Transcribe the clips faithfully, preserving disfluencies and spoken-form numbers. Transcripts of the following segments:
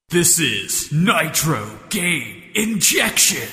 This is Nitro Game Injection.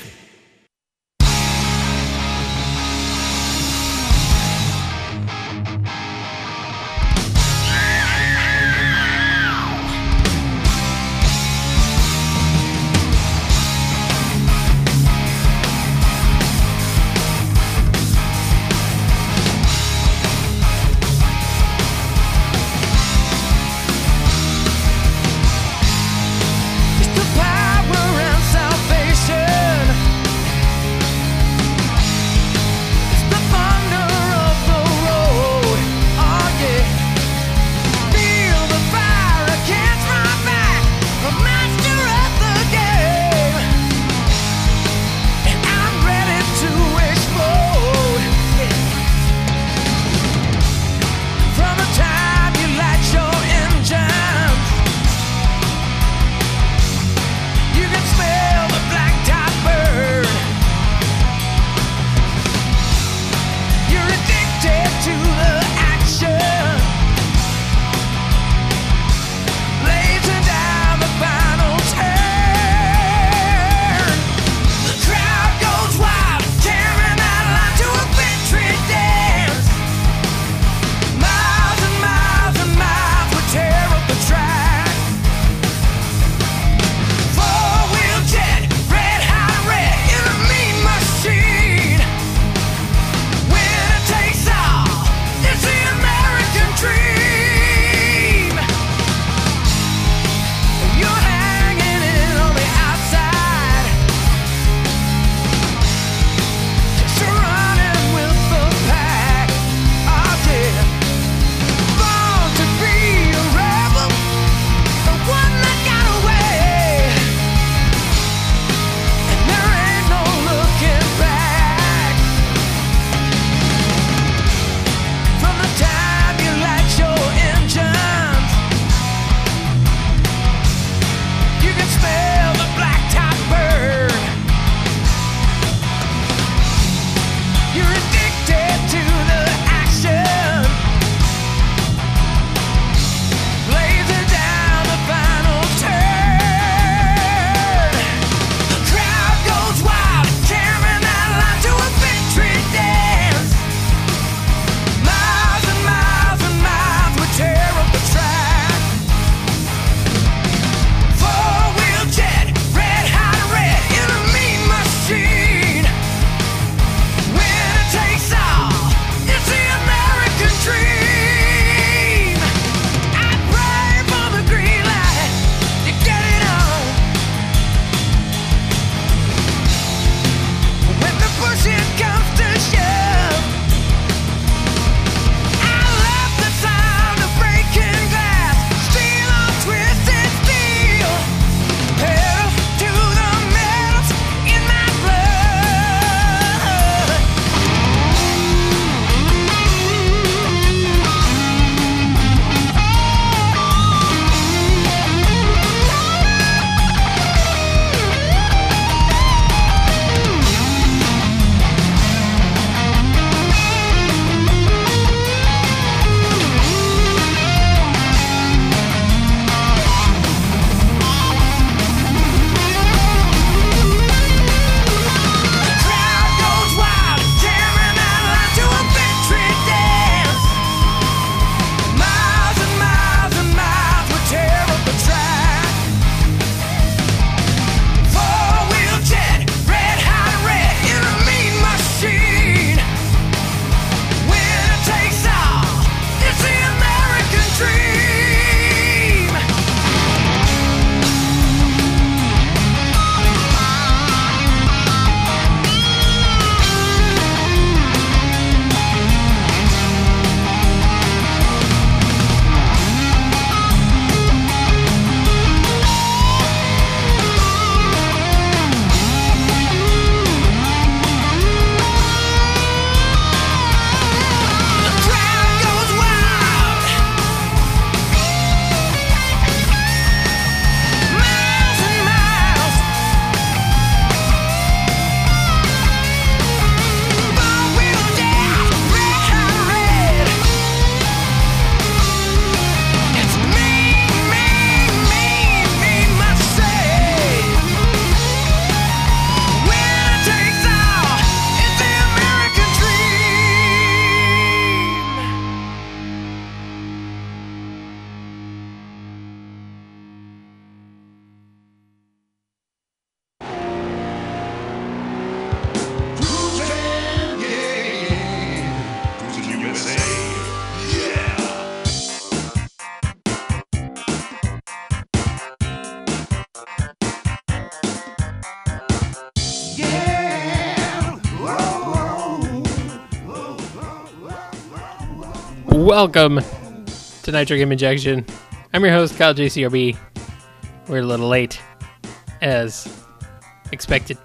Welcome to Nitro Game Injection. I'm your host, Kyle J C R B. We're a little late, as expected.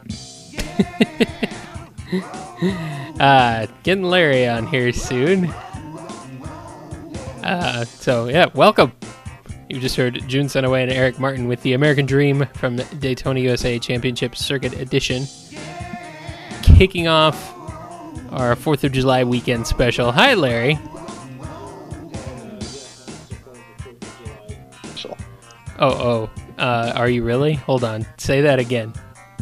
uh, getting Larry on here soon. Uh, so, yeah, welcome. You just heard June Sunaway and Eric Martin with the American Dream from Daytona U S A Championship Circuit Edition. Kicking off our fourth of July weekend special. Hi, Larry. Oh, oh. Uh, are you really? Hold on. Say that again.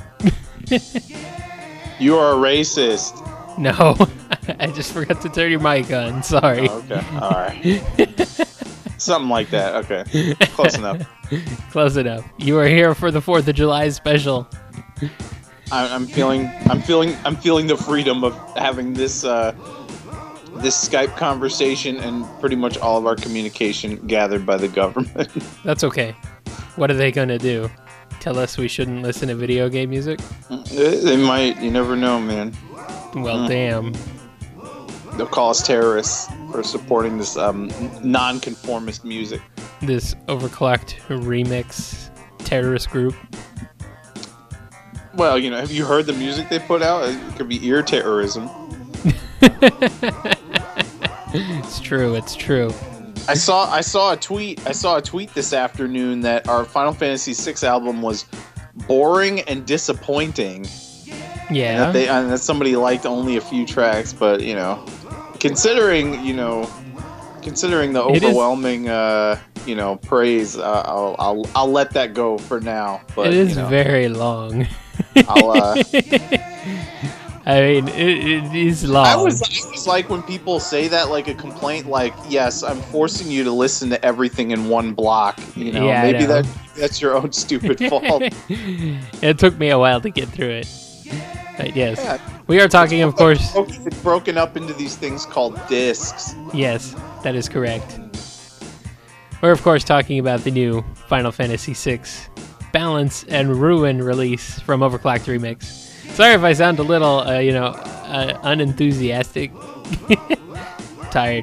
You are a racist. No. I just forgot to turn your mic on. Sorry. Oh, okay. All right. Something like that. Okay. Close enough. Close enough. You are here for the fourth of July special. I, I'm feeling. I'm feeling. I'm feeling the freedom of having this. Uh, this Skype conversation and pretty much all of our communication gathered by the government. That's okay. What are they going to do? Tell us we shouldn't listen to video game music? They might. You never know, man. Well, mm. damn. They'll call us terrorists for supporting this um, non-conformist music. This overclocked remix terrorist group. Well, you know, have you heard the music they put out? It could be ear terrorism. It's true, it's true. I saw I saw a tweet I saw a tweet this afternoon that our Final Fantasy six album was boring and disappointing. Yeah. And that, they, and that somebody liked only a few tracks, but you know, considering you know, considering the overwhelming uh, you know praise, uh, I'll I'll I'll let that go for now. But it is you know, very long. I'll. Uh, I mean, it, it is long. I was, I was like when people say that like a complaint, like, yes, I'm forcing you to listen to everything in one block. You know, yeah, maybe know. that that's your own stupid fault. It took me a while to get through it. But yes, yeah. We are talking, of course. It's broken up into these things called discs. Yes, that is correct. We're, of course, talking about the new Final Fantasy six Balance and Ruin release from Overclocked Remix. Sorry if I sound a little, uh, you know, uh, unenthusiastic. Tired.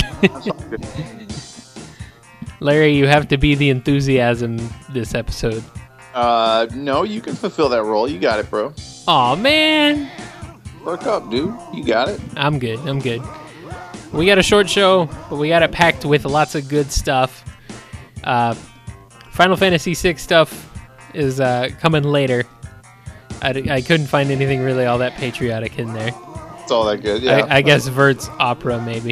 Larry, you have to be the enthusiasm this episode. Uh, no, you can fulfill that role. You got it, bro. Aw, man. Work up, dude. You got it. I'm good. I'm good. We got a short show, but we got it packed with lots of good stuff. Uh, Final Fantasy six stuff is uh, coming later. I, I couldn't find anything really all that patriotic in there. It's all that good, yeah. I, I guess Vert's opera, maybe.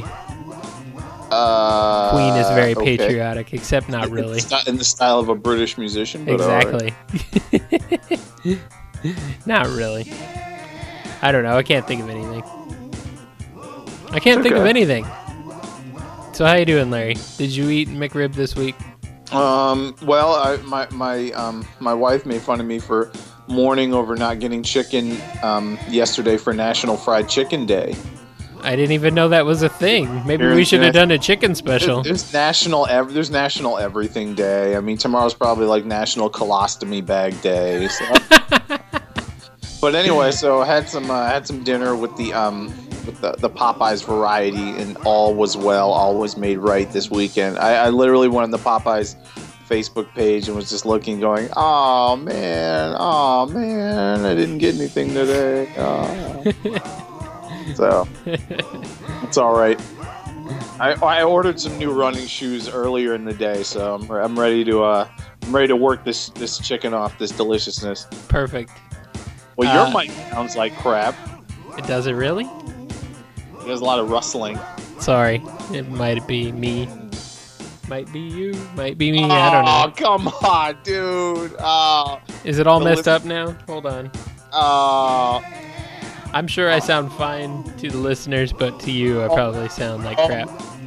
Uh, Queen is very okay. patriotic, except not really. In the style of a British musician, but exactly. Right. Not really. I don't know. I can't think of anything. I can't it's think okay. of anything. So how you doing, Larry? Did you eat McRib this week? Um. Well, I, my my um my wife made fun of me for mourning over not getting chicken um, yesterday for National Fried Chicken Day. I didn't even know that was a thing. Maybe There's we should have na- done a chicken special. There's National ev- There's National Everything Day. I mean, tomorrow's probably like National Colostomy Bag Day. So. But anyway, so I had some uh, had some dinner with the um with the, the Popeyes variety, and all was well. All was made right this weekend. I, I literally went on the Popeyes Facebook page and was just looking, going, "Oh man, oh man, I didn't get anything today." Oh. So it's all right. I I ordered some new running shoes earlier in the day, so I'm I'm ready to uh I'm ready to work this this chicken off, this deliciousness. Perfect. Well, your uh, mic sounds like crap. It does it really? There's a lot of rustling. Sorry, it might be me. Might be you. Might be me. Oh, I don't know. Oh, come on, dude. Oh. Is it all The messed li- up now? Hold on. Oh. I'm sure I sound fine to the listeners, but to you, I probably sound like crap.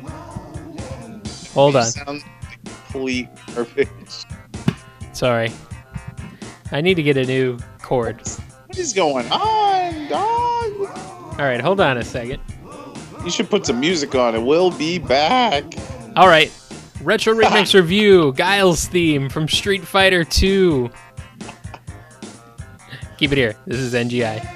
Hold You on. sound complete garbage. Sorry. I need to get a new cord. What is going on, dog? All right, hold on a second. You should put some music on it. We'll be back. All right. Retro Remix Review, Guile's theme from Street Fighter two. Keep it here. This is N G I.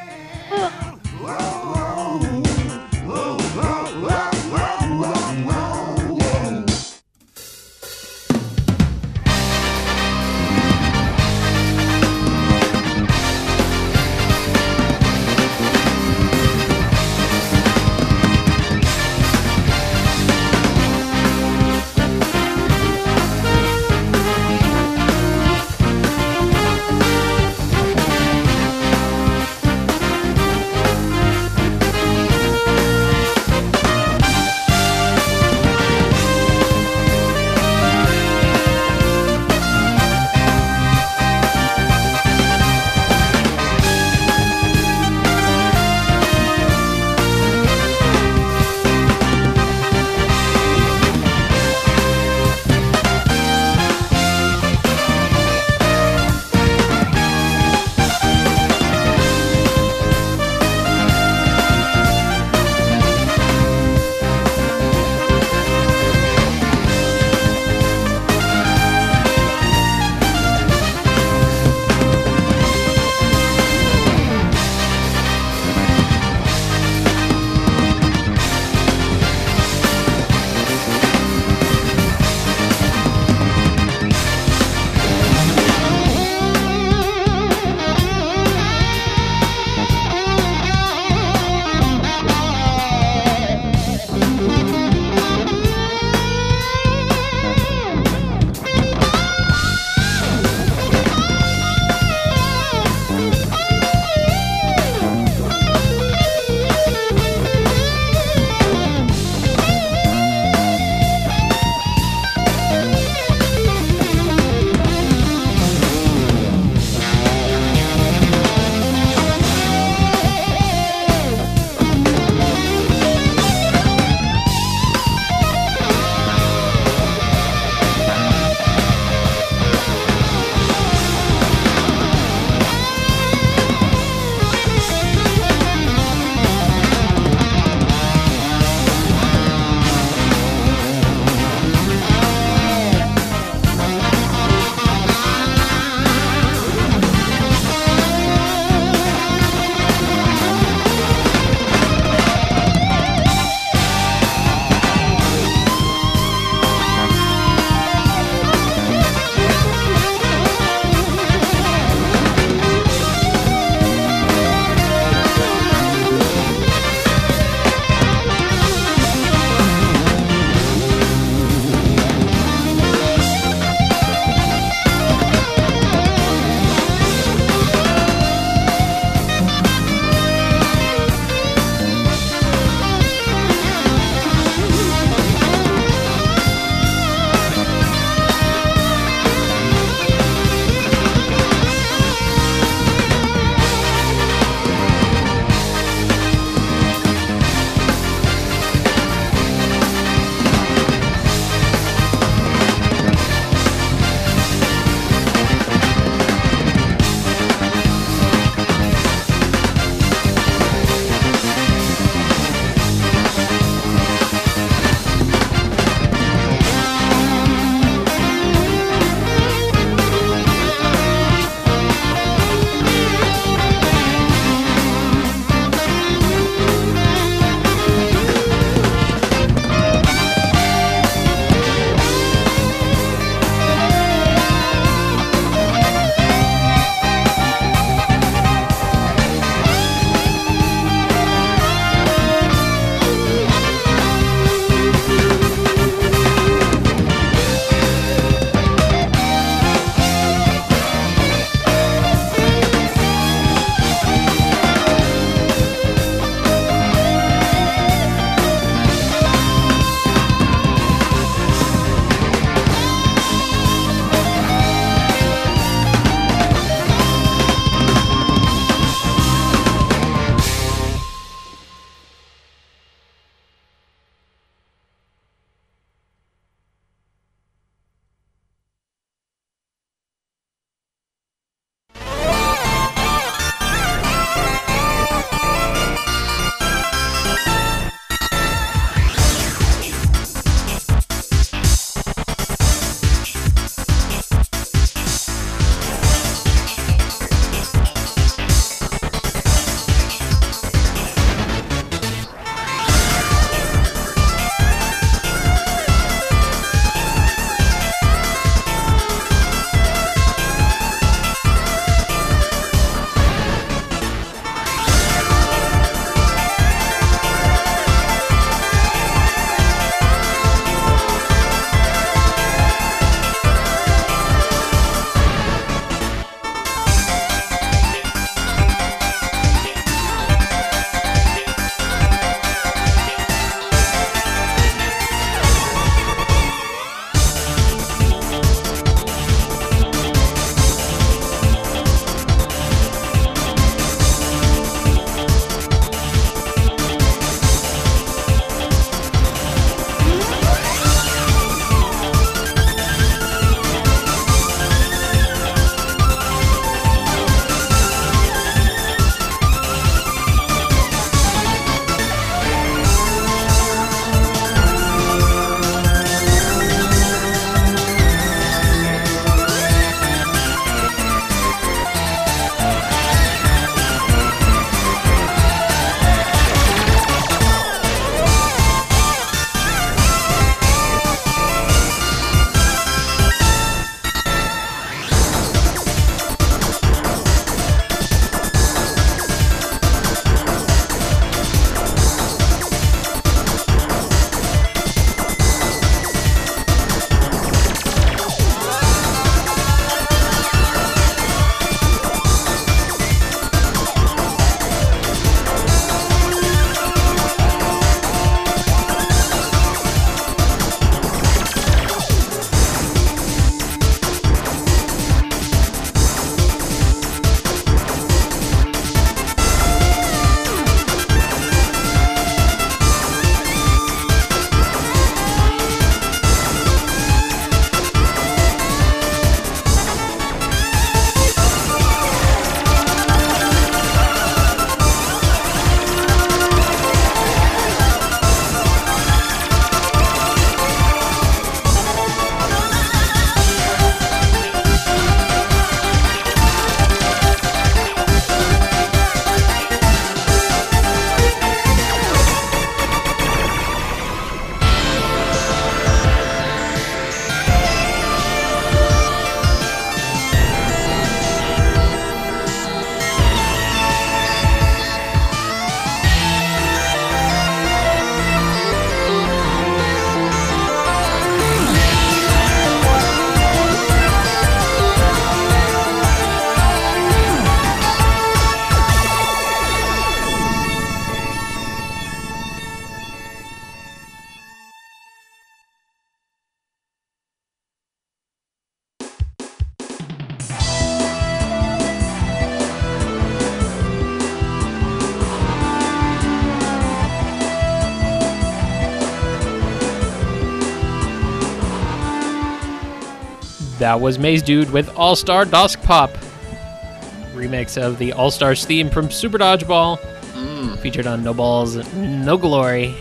that was Maze Dude with All Star Dusk Pop, remix of the All Stars theme from Super Dodgeball, Mm. featured on No Balls, No Glory.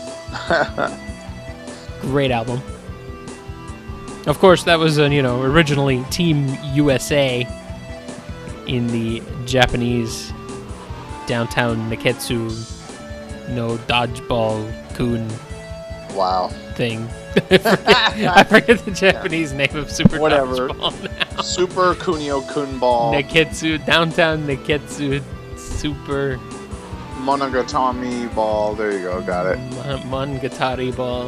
Great album. Of course, that was, uh, you know, originally Team U S A in the Japanese downtown Neketsu no Dodgeball Kun Wow. thing. I, forget, I forget the Japanese name of Super Whatever. Dodgeball now. Super Kunio Kun Ball. Neketsu, downtown Neketsu Super Monogatari Ball. There you go. Got it. Mon- Monogatari Ball.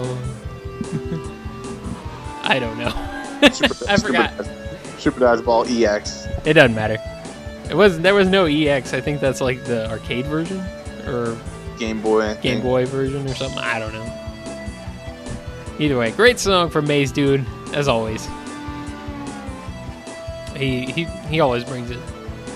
I don't know. Super, I forgot. Super, Super Dodgeball E X. It doesn't matter. It was there was no E X. I think that's like the arcade version or Game Boy. I Game think. Boy version or something. I don't know. Either way, great song from Maze Dude, as always. He he he always brings it.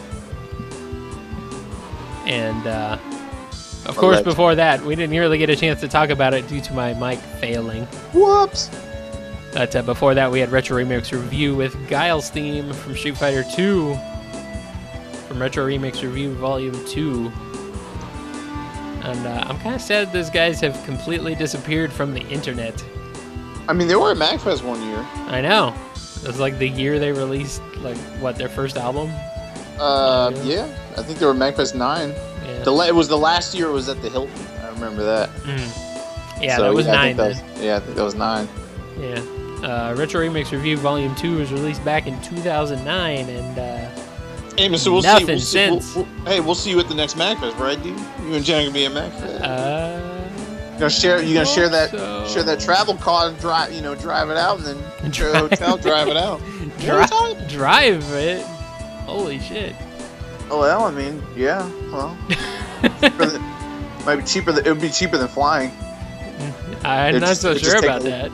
And uh, of course, Alleged. before that, we didn't really get a chance to talk about it due to my mic failing. Whoops. But uh, before that, we had Retro Remix Review with Guile's theme from Street Fighter two. From Retro Remix Review Volume two. And uh, I'm kind of sad those guys have completely disappeared from the internet. I mean, they were at MagFest one year. I know. It was like the year they released, like, what, their first album? Uh, Yeah. yeah. I think they were at MagFest nine. Yeah. The la- it was the last year. It was at the Hilton. I remember that. Mm. Yeah, So, that was yeah, I nine think that then. was, yeah, I think that was nine. Yeah. Uh, Retro Remix Review Volume two was released back in two thousand nine, and uh, Hey, so we'll Nothing see. We'll see since. we'll, we'll, hey, we'll see you at the next MagFest, right, dude? You and Jen are gonna be at MagFest. uh, you gonna share? You gonna share that? so. Share that travel car and drive? You know, drive it out, and then share the hotel, drive it out. Dri- drive it? Holy shit. Oh well, I mean, yeah. Well, cheaper than, might be cheaper. Than, it would be cheaper than flying. I'm It not just- so it just sure take about a- that.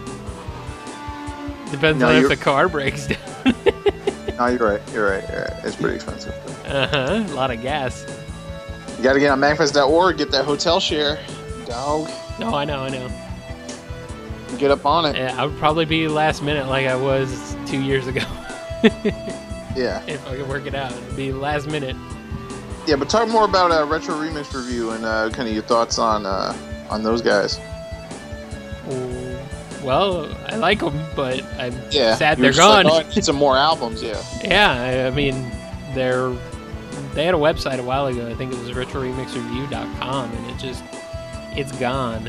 Depends No, on if you're- the car breaks down. No, you're right. You're right. You're right. It's pretty expensive. Uh-huh. A lot of gas. You got to get on magfest dot org, get that hotel share, dog. No, I know, I know. Get up on it. Yeah, I would probably be last minute like I was two years ago. Yeah. If I could work it out, it'd be last minute. Yeah, but talk more about uh, Retro Remix Review and uh, kind of your thoughts on uh, on those guys. Well, I like them, but I'm Yeah. sad you they're were just gone. Like, oh, I need some more albums. Yeah. Yeah, I, I mean, they're they had a website a while ago. I think it was retro remix review dot com, and it just it's gone.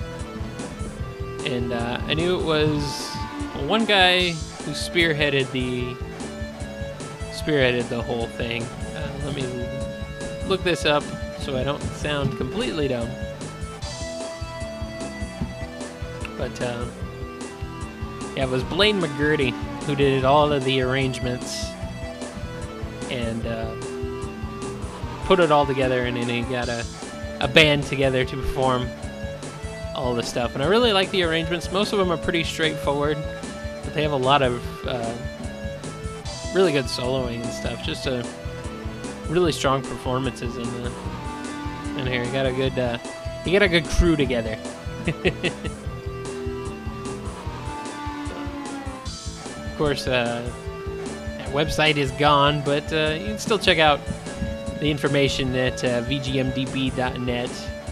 And uh, I knew it was one guy who spearheaded the spearheaded the whole thing. Uh, let me look this up so I don't sound completely dumb. But uh, yeah, it was Blaine McGurty who did all of the arrangements and uh, put it all together, and then he got a, a band together to perform all the stuff. And I really like the arrangements. Most of them are pretty straightforward, but they have a lot of uh, really good soloing and stuff. Just a really strong performances in the in here. You got a good uh, you got a good crew together. Of course, uh, that website is gone, but uh, you can still check out the information at uh, v g m d b dot net.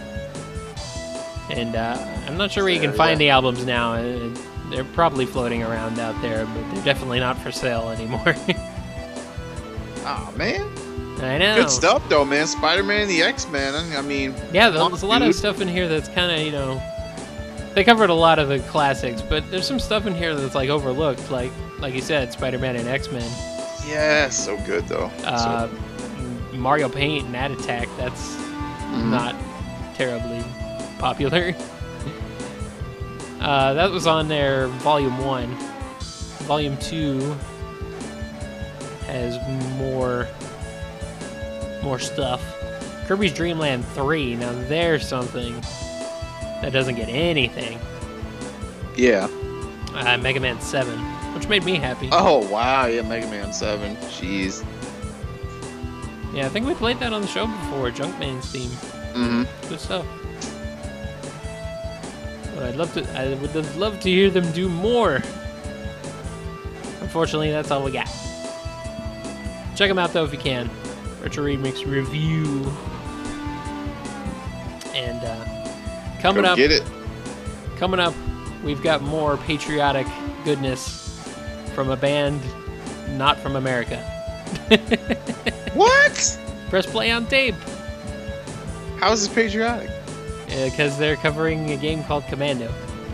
And uh, I'm not sure where you can There, find yeah. the albums now. Uh, they're probably floating around out there, but they're definitely not for sale anymore. Oh man, I know. good stuff though, man. Spider-Man and the X-Men. I mean, Yeah, come on, there's a lot of dude. stuff in here that's kind of, you know, they covered a lot of the classics, but there's some stuff in here that's like overlooked, like like you said, Spider-Man and X-Men. Yeah, so good though. Uh, so, Mario Paint and Ad Attack, that's Mhm. not terribly popular. uh, that was on their Volume one. Volume two has more more stuff. Kirby's Dream Land three, now there's something that doesn't get anything. yeah. Uh, Mega Man seven, which made me happy. Oh wow, yeah, Mega Man Seven. Jeez. Yeah, I think we played that on the show before, Junkman's theme. Mm-hmm. Good stuff. Well, I'd love to. I would have loved to hear them do more. unfortunately, that's all we got. Check them out, though, if you can. Retro Remix Review. And uh, coming Go up, get it. coming up, we've got more patriotic goodness from a band not from America. What? Press play on tape. How is this patriotic? Because they're covering a game called Commando.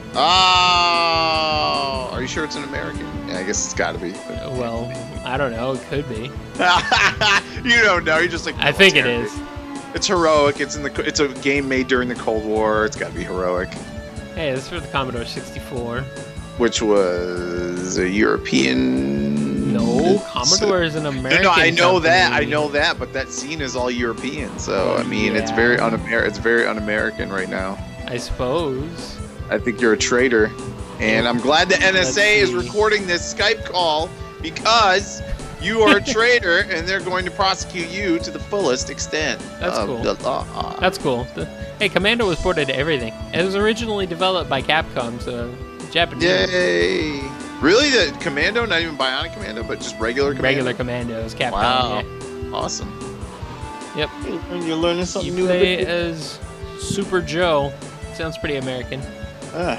Oh, are you sure it's an American? Yeah, I guess it's got to be. Well, I don't know. It could be. You don't know. You're just like. I think it military. is. It's heroic. It's in the. It's a game made during the Cold War. It's got to be heroic. Hey, this is for the Commodore sixty-four. Which was a European. No, Commodore is an American. No, no, I know company. that. I know that. But that scene is all European. So I mean, it's very Yeah. un. It's very un-American right now. I suppose. I think you're a traitor, and I'm glad the N S A Let's is see. recording this Skype call because you are a traitor, and they're going to prosecute you to the fullest extent That's of cool. the law. That's cool. The- hey, Commando was ported to everything. It was originally developed by Capcom, so Japanese. Yay! Really, the Commando, not even Bionic Commando, but just regular Commando. Regular Commandos, Capcom. Wow, Yeah. awesome. Yep. You're learning something You new. play every day. as Super Joe. Sounds pretty American. Ah.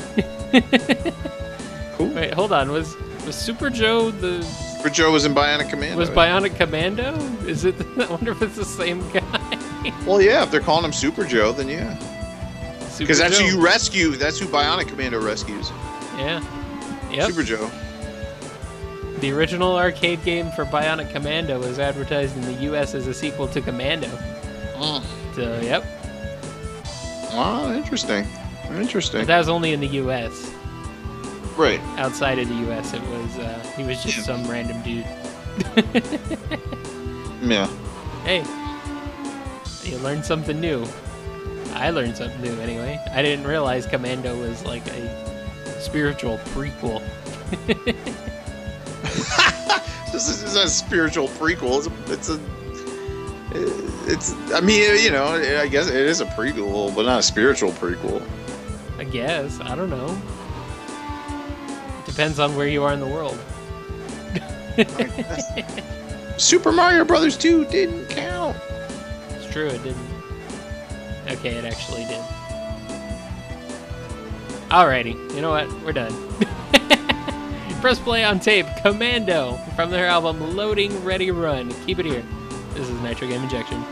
Cool. Wait, hold on. Was was Super Joe the For Joe was in Bionic Commando. was Bionic Commando? Is it? I wonder if it's the same guy. Well, yeah. If they're calling him Super Joe, then yeah. Super Because that's Joe. who you rescue. That's who Bionic Commando rescues. Yeah. Yep. Super Joe. The original arcade game for Bionic Commando was advertised in the U S as a sequel to Commando. Mm. So, yep. Oh, interesting. Interesting. But that was only in the U S. Right. Outside of the U S, it was uh, he was just Yeah. some random dude. Yeah. Hey, you learned something new. I learned something new anyway. I didn't realize Commando was like a spiritual prequel. This is this is a spiritual prequel. It's a, it's a. It's. I mean, you know, I guess it is a prequel, but not a spiritual prequel. I guess. I don't know. Depends on where you are in the world. Super Mario Brothers two didn't count. It's true, it didn't. Okay, it actually did. Alrighty, you know what? We're done. Press play on tape, Commando, from their album Loading Ready Run. Keep it here. This is Nitro Game Injection.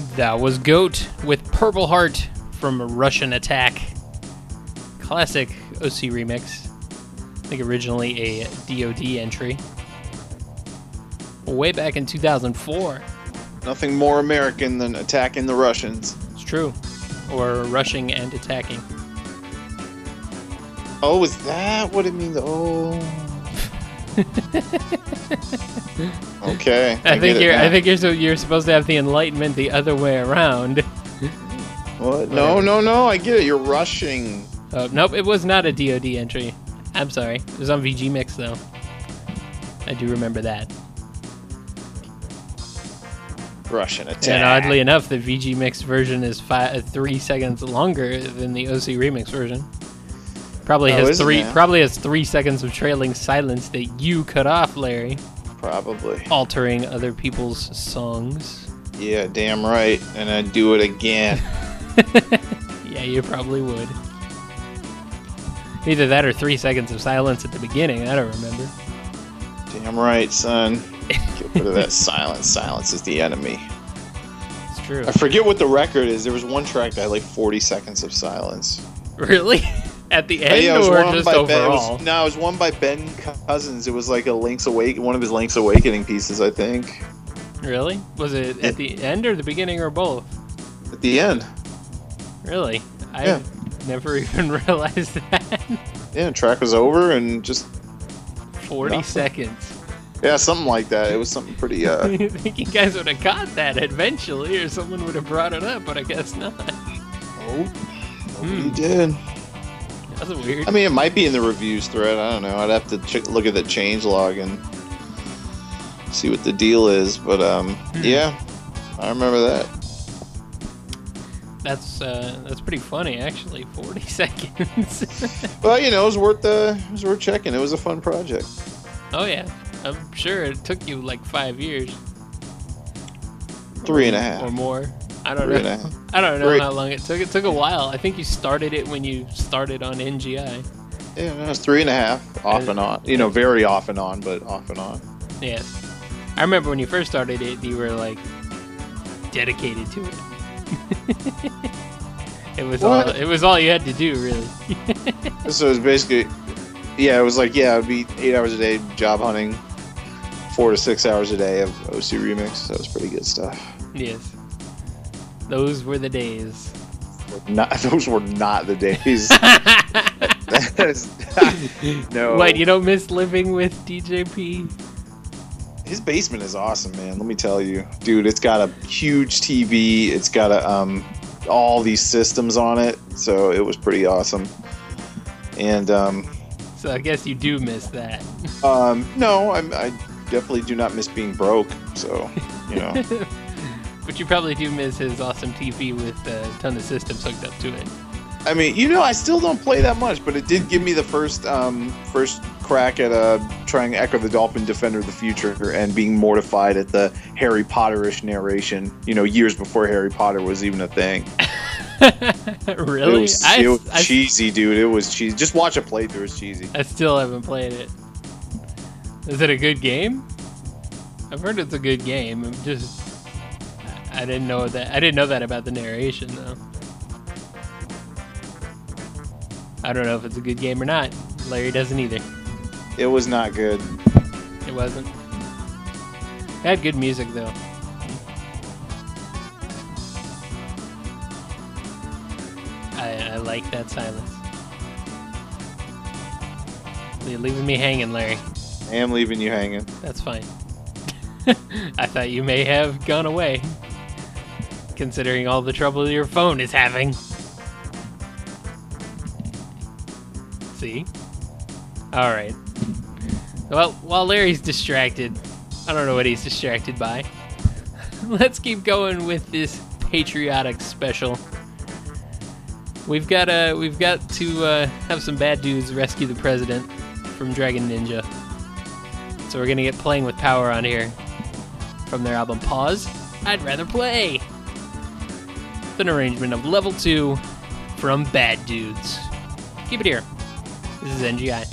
That was Goat with Purple Heart from Russian Attack. Classic O C remix. I think originally a D O D entry. Way back in two thousand four. Nothing more American than attacking the Russians. It's true. Or rushing and attacking. Oh, is that what it means? Oh. Okay. I, I think you're. now. I think you're. So you're supposed to have the Enlightenment the other way around. What? No, no, no. I get it. You're rushing. Oh, nope, it was not a D O D entry. I'm sorry. It was on V G Mix though. I do remember that. Russian attack. And oddly enough, the V G Mix version is five, three seconds longer than the O C Remix version. Probably Oh, has isn't three. it? Probably has three seconds of trailing silence that you cut off, Larry, Probably. altering other people's songs. Yeah, damn right. And I'd do it again. Yeah, you probably would. Either that or three seconds of silence at the beginning. I don't remember. Damn right, son. Get rid of that silence. Silence is the enemy. It's true. I forget what the record is. There was one track that had like forty seconds of silence. Really? At the Oh, end yeah, it was or one just by Ben. It overall? was, no, it was one by Ben Cousins. It was like a Link's Awake, one of his Link's Awakening pieces, I think. Really? Was it at the end or the beginning or both? At the end. Really? I Yeah. never even realized that. Yeah, the track was over and just Forty Nothing. seconds. yeah, something like that. It was something pretty. uh I think you guys would have caught that eventually, or someone would have brought it up, but I guess not. Oh, nobody Hmm. did. That's weird. I mean, it might be in the reviews thread. I don't know. I'd have to check, look at the change log and see what the deal is. But um, Hmm. yeah, I remember that. That's uh, that's pretty funny, actually. Forty seconds. Well, you know, it was worth uh, it was worth checking. It was a fun project. Oh yeah, I'm sure it took you like five years. Three and a half. or more. I don't Three know. and a half. I don't know Three. how long it took. It took a while. I think you started it when you started on N G I. Yeah, no, it was three and a half, off and on. You know, very off and on, but off and on. Yes. I remember when you first started it, you were like dedicated to it. It was What? all. It was all you had to do, really. So it was basically, yeah, it was like, yeah, it'd be eight hours a day job hunting, four to six hours a day of O C Remix. That was pretty good stuff. Yes. Those were the days. Not those were not the days. That is, no. Wait, you don't miss living with D J P? His basement is awesome, man. Let me tell you, dude. It's got a huge T V. It's got a um, all these systems on it. So it was pretty awesome. And um, So I guess you do miss that. um, no, I'm, I definitely do not miss being broke. So you know, But you probably do miss his awesome T V with a ton of systems hooked up to it. I mean, you know, I still don't play that much, but it did give me the first um, first crack at uh, trying Echo the Dolphin Defender of the Future and being mortified at the Harry Potter-ish narration. You know, years before Harry Potter was even a thing. Really? It was, I, it was I, cheesy, dude. It was cheesy. Just watch a playthrough. It's cheesy. I still haven't played it. Is it a good game? I've heard it's a good game. I'm just, I didn't know that. I didn't know that about the narration though. I don't know if it's a good game or not. Larry doesn't either. It was not good. It wasn't. It had good music though. I, I like that silence. You're leaving me hanging, Larry. I am leaving you hanging. That's fine. I thought you may have gone away, considering all the trouble your phone is having. See? Alright. Well, while Larry's distracted, I don't know what he's distracted by. Let's keep going with this patriotic special. We've got uh, we've got to uh, have some bad dudes rescue the president from Dragon Ninja. So we're gonna get Playing with Power on here from their album Pause. I'd Rather Play. It's an arrangement of Level two from Bad Dudes. Keep it here. This is N G I.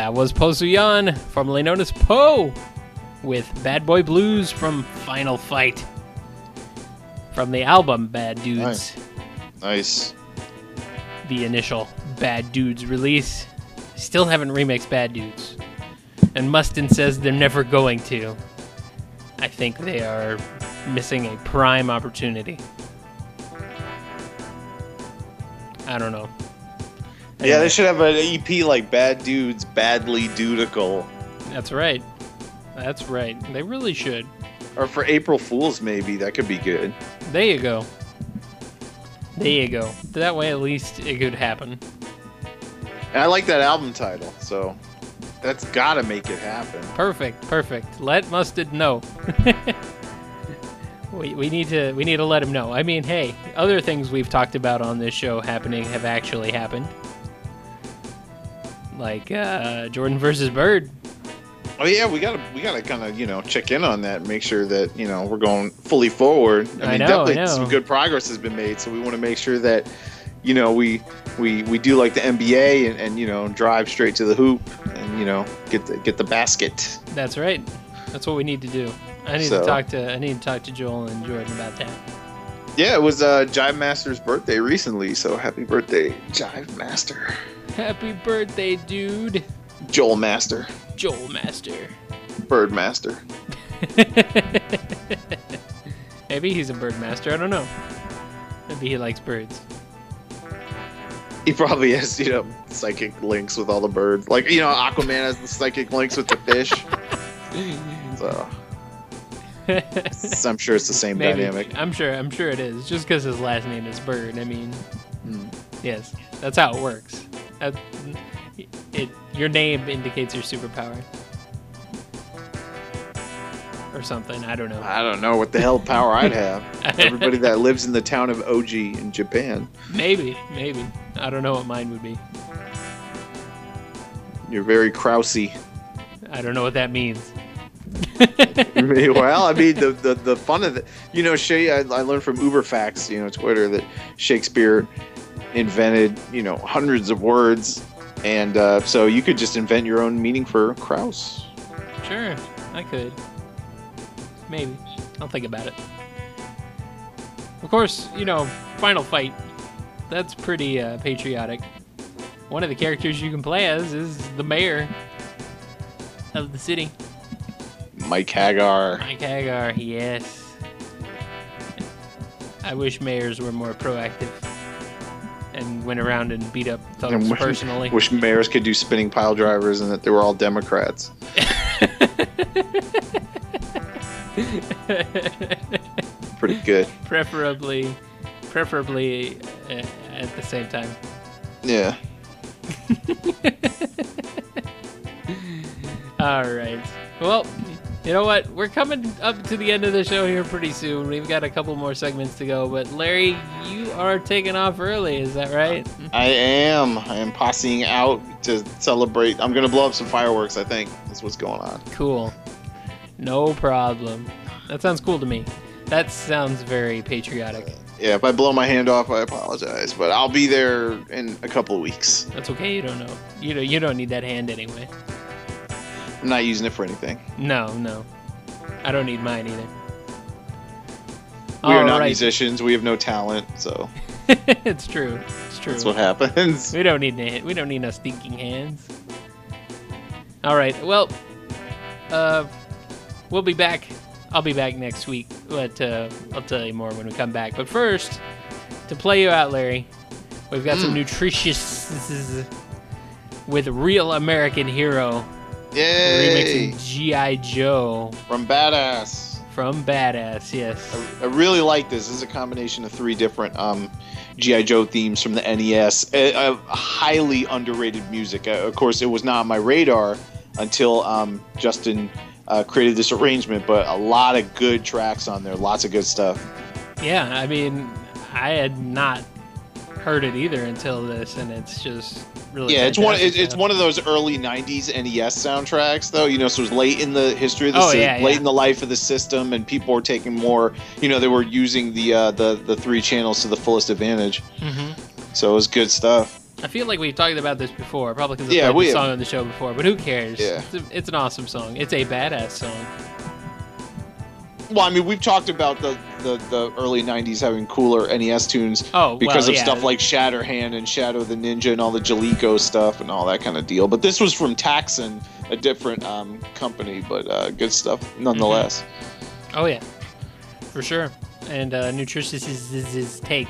That was Po Suyan, formerly known as Po, with Bad Boy Blues from Final Fight. From the album Bad Dudes. Nice. Nice. The initial Bad Dudes release. Still haven't remixed Bad Dudes. And Mustin says they're never going to. I think they are missing a prime opportunity. I don't know. Anyway. Yeah, they should have an E P like Bad Dudes, Badly Dudical. That's right. That's right. They really should. Or for April Fools, maybe. That could be good. There you go. There you go. That way, at least it could happen. And I like that album title, so that's gotta make it happen. Perfect. Perfect. Let Mustard know. we we need to we need to let him know. I mean, hey, other things we've talked about on this show happening have actually happened. Like uh, Jordan versus Bird. Oh yeah, we gotta we gotta kind of you know check in on that, and make sure that you know we're going fully forward. I, I mean, know, definitely I know. some good progress has been made, so we want to make sure that you know we we we do like the N B A and, and you know drive straight to the hoop and you know get the get the basket. That's right. That's what we need to do. I need So- to talk to I need to talk to Joel and Jordan about that. Yeah, it was uh, Jive Master's birthday recently, so happy birthday, Jive Master, Happy birthday, dude. Joel Master, Joel Master. Bird Master. Maybe he's a bird master. I don't know. Maybe he likes birds. He probably has, you know, psychic links with all the birds. Like, you know, Aquaman has the psychic links with the fish. So, I'm sure it's the same Maybe. dynamic. I'm sure. I'm sure it is. Just because his last name is Bird. I mean, Hmm. yes, that's how it works. That, it your name indicates your superpower, or something. I don't know. I don't know what the hell power I'd have. Everybody that lives in the town of Oji in Japan. Maybe. Maybe. I don't know what mine would be. You're very Krause-y. I don't know what that means. Well, I mean, the, the, the fun of it, you know, Shay, I, I learned from Uberfacts, you know, Twitter, that Shakespeare invented, you know, hundreds of words. And uh, so you could just invent your own meaning for Kraus. Sure, I could. Maybe. I'll think about it. Of course, you know, Final Fight. That's pretty uh, patriotic. One of the characters you can play as is the mayor of the city. Mike Hagar. Mike Hagar, yes. I wish mayors were more proactive and went around and beat up thugs And wish- personally. Wish mayors could do spinning pile drivers and that they were all Democrats. Pretty good. preferably, preferably uh, at the same time. Yeah. All right. Well, you know what? We're coming up to the end of the show here pretty soon. We've got a couple more segments to go, but Larry, you are taking off early. Is that right? I am. I am posseing out to celebrate. I'm going to blow up some fireworks, I think. That's what's going on. Cool. No problem. That sounds cool to me. That sounds very patriotic. Yeah, if I blow my hand off, I apologize. But I'll be there in a couple of weeks. That's okay. You don't know. You don't. You don't need that hand anyway. I'm not using it for anything. No, no. I don't need mine either. We are All not right. musicians. We have no talent, so It's true. It's true. that's what happens. We don't need no, we don't need no stinking hands. All right. Well, uh, we'll be back. I'll be back next week, but uh, I'll tell you more when we come back. But first, to play you out, Larry, we've got some nutritious with Real American Hero Yay! remixing G I. Joe From Badass. from Badass. Yes. I, I really like this. This is a combination of three different um, G I. Joe themes from the N E S. A, a highly underrated music. Uh, of course, it was not on my radar until um, Justin uh, created this arrangement, but a lot of good tracks on there. Lots of good stuff. Yeah. I mean, I had not heard it either until this, and it's just really Yeah, it's one. fantastic It, it's stuff. one of those early nineties N E S soundtracks, though. You know, so it was late in the history of the Oh, system, yeah, late yeah. in the life of the system, and people were taking more. You know, they were using the uh, the the three channels to the fullest advantage. Mhm. So it was good stuff. I feel like we've talked about this before, probably because I Yeah, played we this have. song on the show before, but who cares? Yeah. It's, a, it's an awesome song. It's a badass song. Well, I mean, we've talked about the, the, the early nineties having cooler N E S tunes Oh, because well, of yeah. stuff like Shatterhand and Shadow the Ninja and all the Jaleco stuff and all that kind of deal. But this was from Taxon, a different um, company, but uh, good stuff nonetheless. Oh, yeah. For sure. And uh, Nutritious' take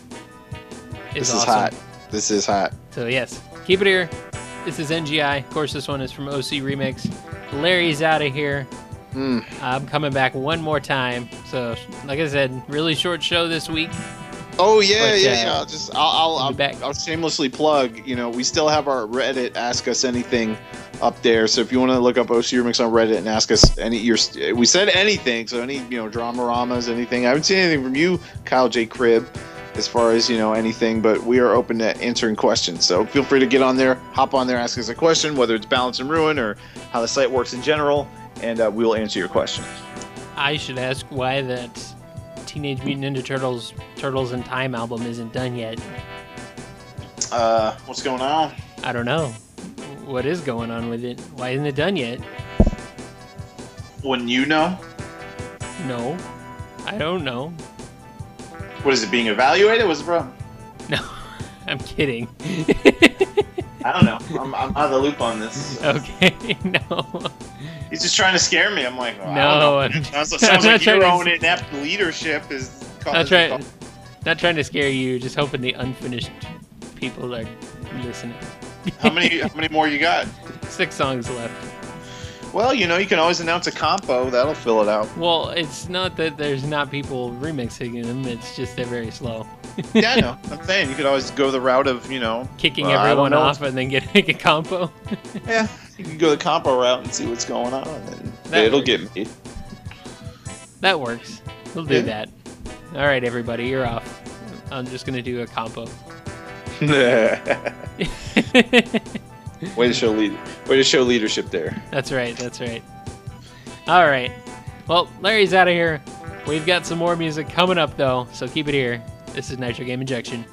is This is awesome. hot. This is hot. So, yes. Keep it here. This is N G I. Of course, this one is from O C Remix. Larry's out of here. Mm. I'm coming back one more time. So, like I said, really short show this week. Oh yeah, But, yeah, uh, yeah. I'll just I'll I'll, we'll be I'll, back. I'll shamelessly plug. You know, we still have our Reddit Ask Us Anything up there. So if you want to look up O C Remix on Reddit and ask us any, your we said anything. So any you know Dramaramas, anything. I haven't seen anything from you, Kyle J. Cribb, as far as you know anything. But we are open to answering questions. So feel free to get on there, hop on there, ask us a question, whether it's Balance and Ruin or how the site works in general, and uh, we will answer your question. I should ask why that Teenage Mutant Ninja Turtles Turtles in Time album isn't done yet. Uh, what's going on? I don't know. What is going on with it? Why isn't it done yet? Wouldn't you know? No. I don't know. What is it being evaluated? What's the problem? No. I'm kidding. I don't know. I'm, I'm out of the loop on this. Okay. No. He's just trying to scare me. I'm like, well, No, I don't I'm- know. Sounds, I'm sounds not like trying your to- own inept leadership is. Not causing- trying, not trying to scare you. Just hoping the unfinished people are listening. How many? How many more you got? Six songs left. Well, you know, you can always announce a compo. That'll fill it out. Well, it's not that there's not people remixing them. It's just they're very slow. Yeah, I know. I'm saying you could always go the route of, you know, Kicking well, I don't everyone know. off and then getting a compo. Yeah, you can go the compo route and see what's going on, and That it'll works. get me. That works. We'll do Yeah. that. All right, everybody, you're off. I'm just gonna do a compo. Way to show lead. Way to show leadership there. That's right. That's right. All right. Well, Larry's out of here. We've got some more music coming up, though, so keep it here. This is Nitro Game Injection.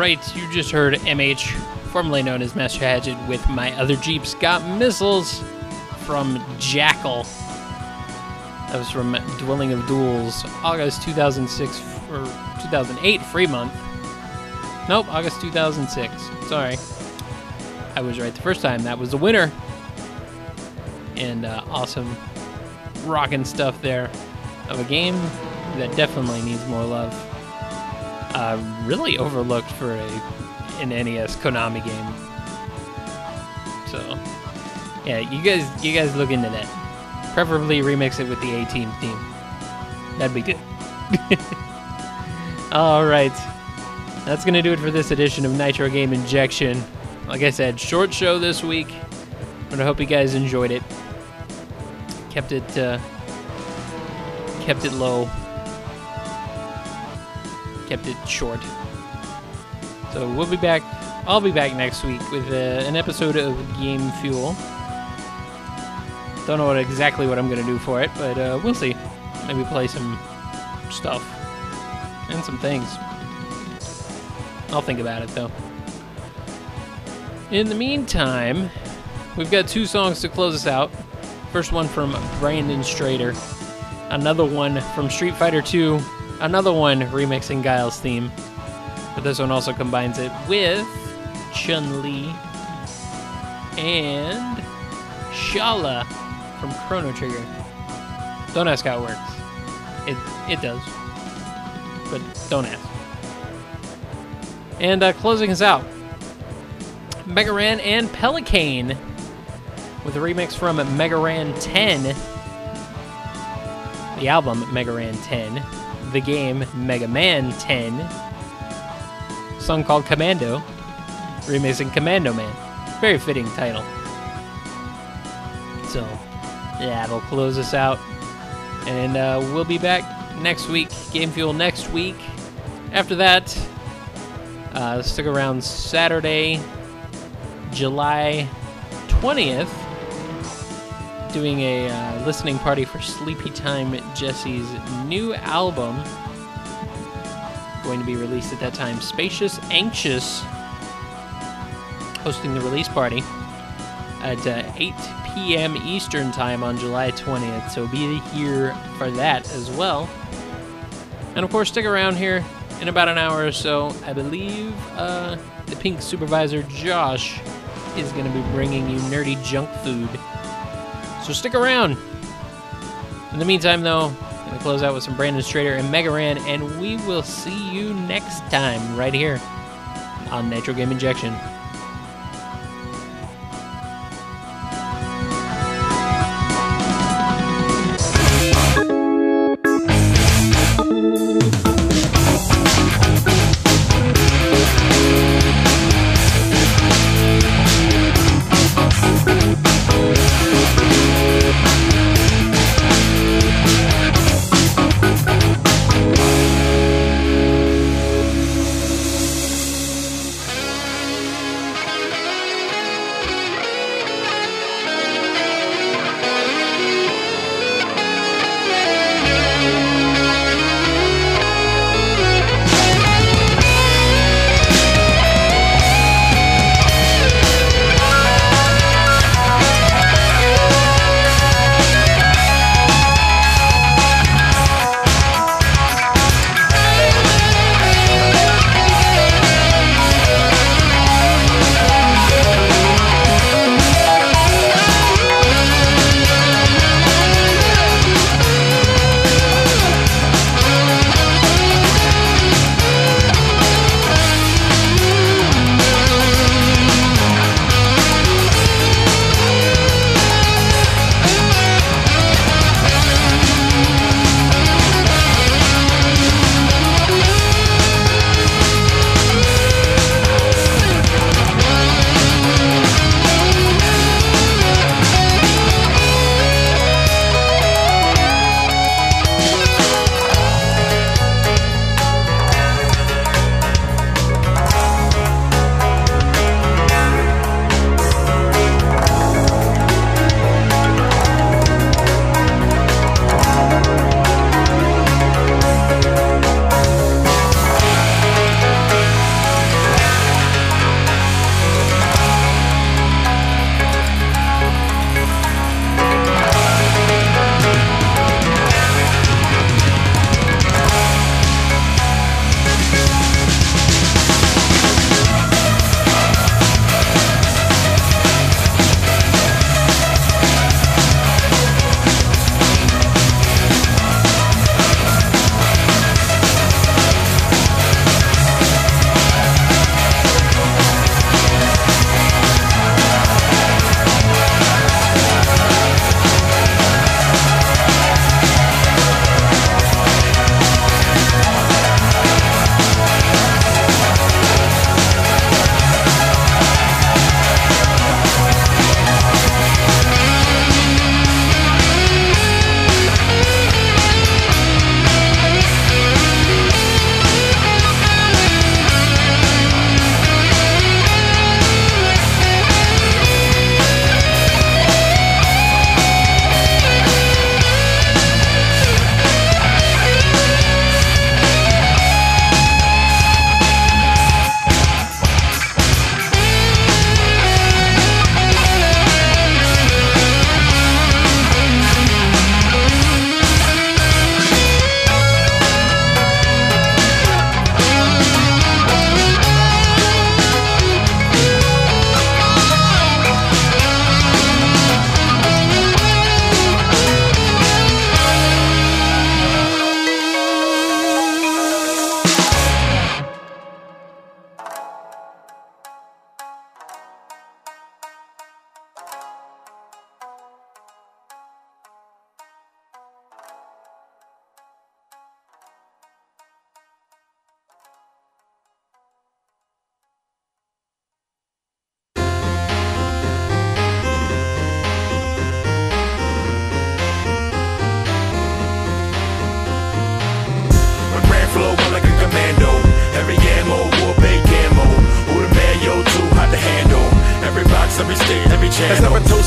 right, you just heard M H, formerly known as Master Hatchet, with My Other Jeeps Got Missiles from Jackal. That was from Dwelling of Duels, August two thousand six, or two thousand eight, free month. Nope, August two thousand six. Sorry. I was right the first time. That was the winner. And uh, awesome rockin' stuff there of a game that definitely needs more love. Uh, really overlooked for a an N E S Konami game. So, yeah, you guys, you guys look into that. Preferably remix it with the A-Team theme. That'd be good. All right, that's gonna do it for this edition of Nitro Game Injection. Like I said, short show this week, but I hope you guys enjoyed it. Kept it, uh, kept it low. Kept it short. So we'll be back. I'll be back next week with uh, an episode of Game Fuel. Don't know what exactly what I'm going to do for it, but uh, we'll see. Maybe play some stuff and some things. I'll think about it, though. In the meantime, we've got two songs to close us out. First one from Brandon Strader. Another one from Street Fighter two. Another one remixing Guile's theme. But this one also combines it with Chun-Li and Shala from Chrono Trigger. Don't ask how it works. It it does. But don't ask. And uh, closing us out, Mega Ran and Pelicane with a remix from Mega Ran ten. The album Mega Ran ten. The game Mega Man ten. A song called Commando. Remixing Commando Man. Very fitting title. So, yeah, it'll close us out. And uh, we'll be back next week. Game Fuel next week. After that, uh, stick around Saturday, July twentieth. Doing a uh, listening party for Sleepy Time Jesse's new album. Going to be released at that time. Spacious Anxious hosting the release party at uh, eight p.m. Eastern Time on July twentieth. So be here for that as well. And of course, stick around here in about an hour or so. I believe uh, the Pink Supervisor Josh is going to be bringing you nerdy junk food. So stick around. In the meantime, though, I'm going to close out with some Brandon Strader and Mega Ran, and we will see you next time right here on Nitro Game Injection.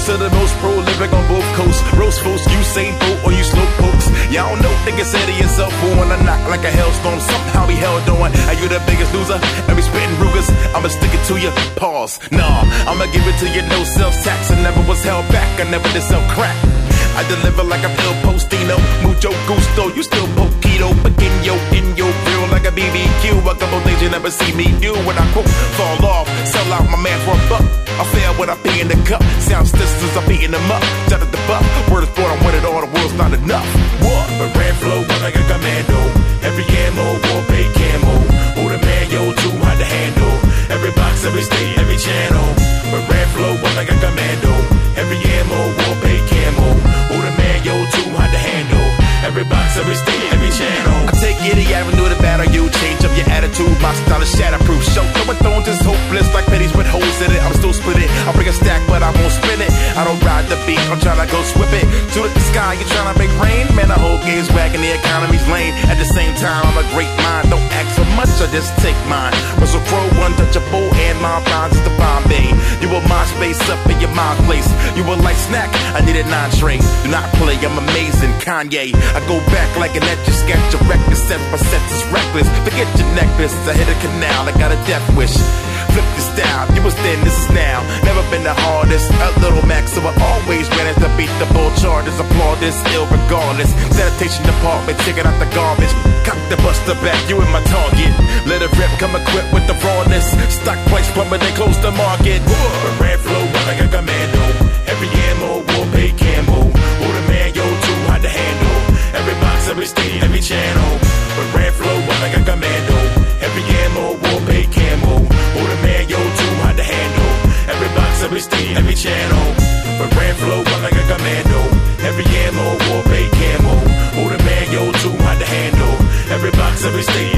Most of the most prolific on both coasts. Roast folks, Usain Bolt, or you slow pokes. Y'all know niggas say to yourself, who wanna knock like a hailstorm? Somehow we held on. Are you the biggest loser? And we spitting Rugers. I'ma stick it to you. Pause. Nah, I'ma give it to you. No sales tax. I never was held back. I never did sell crack. I deliver like a pill postino. Mucho gusto, you still poquito. Pequeño, in your grill like a B B Q. A couple things you never see me do. When I quote, fall off, sell out my man for a buck. I fail when I pee in the cup. Sound sisters, I'm beating them up. Shout at the buff. Word is born, I'm winning all, the world's not enough. What? But red flow, but like a commando. Every ammo, war pay camo. Oh, the man, yo, too hard to handle. Every box, every state, every channel. But red flow, but like a commando. Every ammo, war pay camo. Oh, the man, yo, too hard to handle. Every box, every state, every channel. I take any avenue to battle you. Change up your attitude, my style is shatterproof. Show throwing thrones is hopeless, like pennies with holes in it. I'm still split it. I'll bring a stack, but I won't spin it. I don't ride the beat, I'm trying to go swip it. Shoot at the sky, you trying to make rain? Man, the whole game's wagging, the economy's lame. At the same time, I'm a great mind. Don't ask for much, I just take mine. Russell Crowe, untouchable, and my rhymes is the Bombay. You will my space up in your mind place. You will like snack, I need an entree. Do not play, I'm amazing, Kanye. I go back like an etch a sketch, a record, seven percent is reckless. Forget your necklace, I hit a canal, I got a death wish. Flip the style, you was then, this is now. Never been the hardest, a little max, so I always managed to beat the bull charges. Applaud this ill regardless. Sanitation department, taking out the garbage. Cock the buster back, you in my target. Let it rip, come equipped with the rawness. Stock price plummet, they close the market. But red flow, like a commando. Every ammo, war pay camo. Oh, the man, yo, too hard to handle. Every box, every state, every channel. But red flow, like a commando. Every ammo, war pay camo. Oh, the man, yo, too hard to handle. Every box, every state, every channel. But red flow, like a commando. Every ammo, war pay camo. Oh, the man, yo, too hard to handle. Every box, every state,